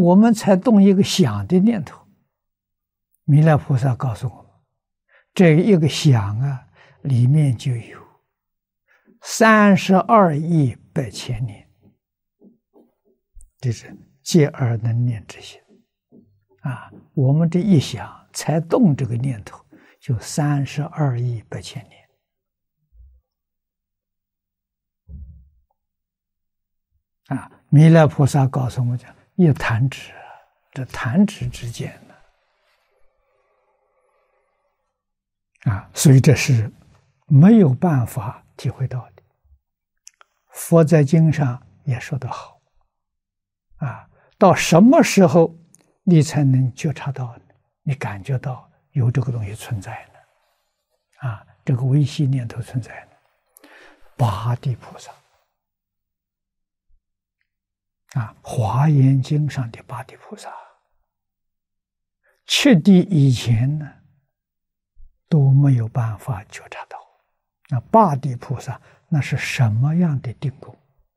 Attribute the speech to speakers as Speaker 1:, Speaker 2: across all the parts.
Speaker 1: 我们才动一个想的念头。弥勒菩萨告诉我们，这一个想啊，里面就有32亿8千年，这是借而能念之心啊。我们这一想才动这个念头，就32亿8千年啊。弥勒菩萨告诉我们讲，一弹指，这弹指之间呢啊，所以这是没有办法体会到的。佛在经上也说得好啊，到什么时候你才能觉察到呢？你感觉到有这个东西存在呢？啊，这个微细念头存在呢？八地菩萨啊，《华严经》上的八地菩萨，七地以前呢都没有办法觉察到。那八地菩萨那是什么样的定功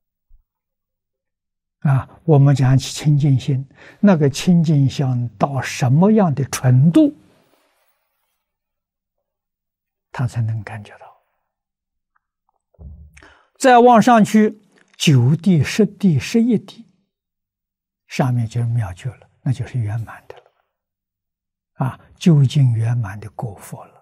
Speaker 1: 啊？我们讲起清净心，那个清净心到什么样的程度，他才能感觉到？再往上去，9地、10地、11地，上面就是妙觉了，那就是圆满的了啊，究竟圆满的果佛了。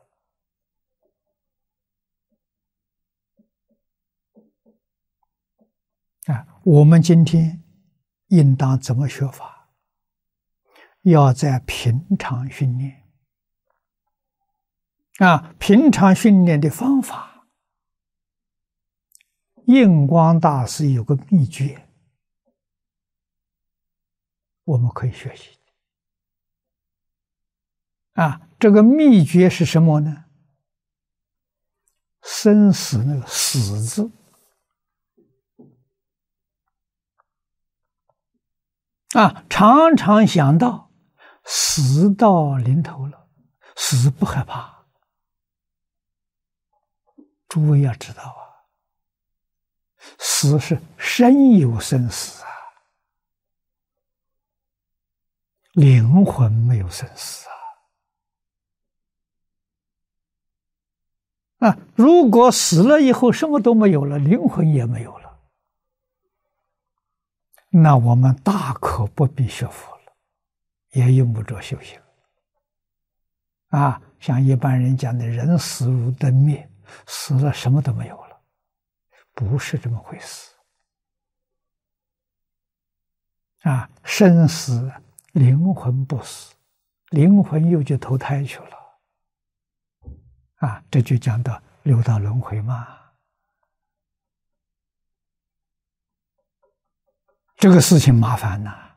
Speaker 1: 啊，我们今天应当怎么学法？要在平常训练啊！平常训练的方法，印光大师有个秘诀，我们可以学习啊。这个秘诀是什么呢？生死那个死字啊，常常想到死到临头了，死不害怕。诸位要知道啊，死是身有生死啊，灵魂没有生死啊。如果死了以后什么都没有了，灵魂也没有了，那我们大可不必学佛了，也用不着修行啊。像一般人讲的人死如灯灭，死了什么都没有了，不是这么回事啊。生死灵魂不死，灵魂又去投胎去了啊，这就讲到六道轮回嘛。这个事情麻烦呐，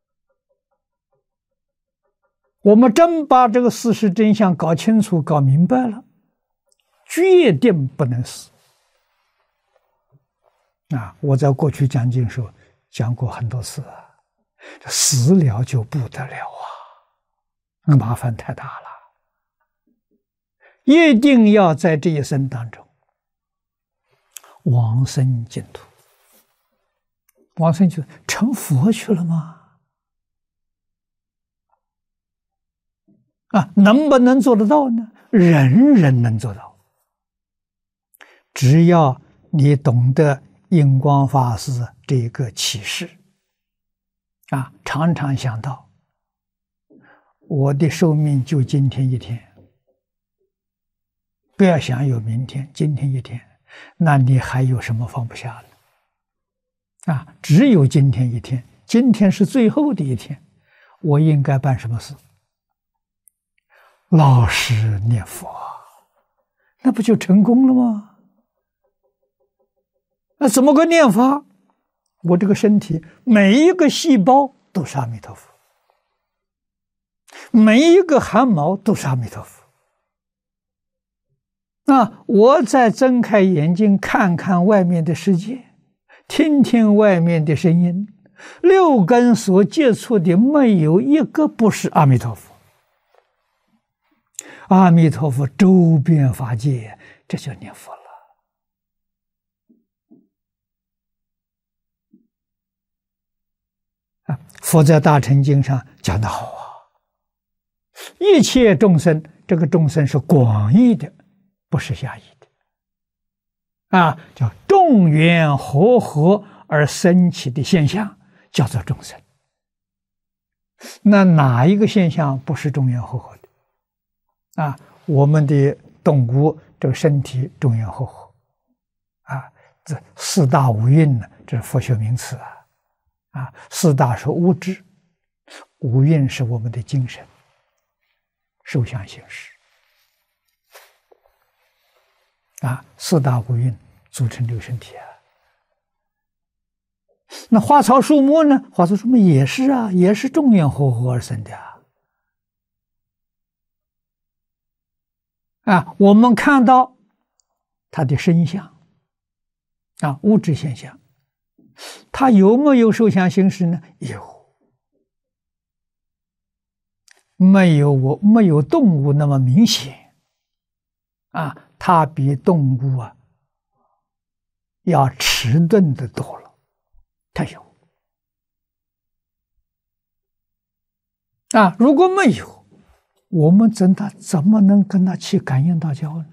Speaker 1: 我们真把这个事实真相搞清楚、搞明白了，决定不能死啊！我在过去讲经时候讲过很多次啊，死了就不得了啊，那麻烦太大了。一定要在这一生当中往生净土。往生就成佛去了吗？啊，能不能做得到呢？人人能做到，只要你懂得印光法师这个启示啊，常常想到我的寿命就今天一天，不要想有明天，今天一天，那你还有什么放不下呢？啊，只有今天一天，今天是最后的一天，我应该办什么事？老实念佛，那不就成功了吗？那怎么个念法？我这个身体每一个细胞都是阿弥陀佛，每一个汗毛都是阿弥陀佛。那我再睁开眼睛看看外面的世界，听听外面的声音，六根所接触的没有一个不是阿弥陀佛。阿弥陀佛周遍法界，这就念佛了啊！ 佛在大乘经上讲得好啊，一切众生，这个众生是广义的，不是狭义的啊，叫众缘和合而生起的现象，叫做众生。那哪一个现象不是众缘和合的啊？我们的动物这个身体众缘和合啊，这四大五蕴呢，这是佛学名词啊，四大是物质，五蕴是我们的精神、受想行识啊，四大五蕴组成这个身体啊。那花草树木呢？花草树木也是啊，也是众缘和合而生的啊。我们看到它的身相啊，物质现象，它有没有受想行识呢？有，没有动物那么明显啊，它比动物啊要迟钝的多了。它有啊，如果没有，我们怎么能跟他去感应道交呢？